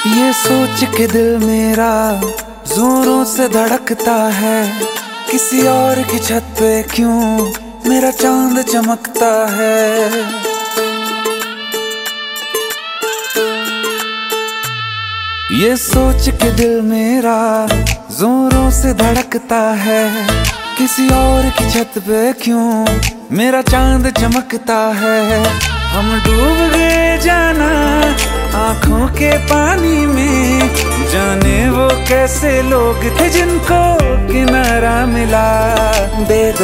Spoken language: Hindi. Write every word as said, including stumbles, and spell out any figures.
ये सोच के दिल मेरा जोरों से धड़कता है, किसी और की छत पे क्यों मेरा चांद चमकता है। ये सोच के दिल मेरा जोरों से धड़कता है, किसी और की छत पे क्यों मेरा चांद चमकता है। हम डूब गए जाना आंखों के पानी में, जाने वो कैसे लोग थे जिनको किनारा मिला। बेद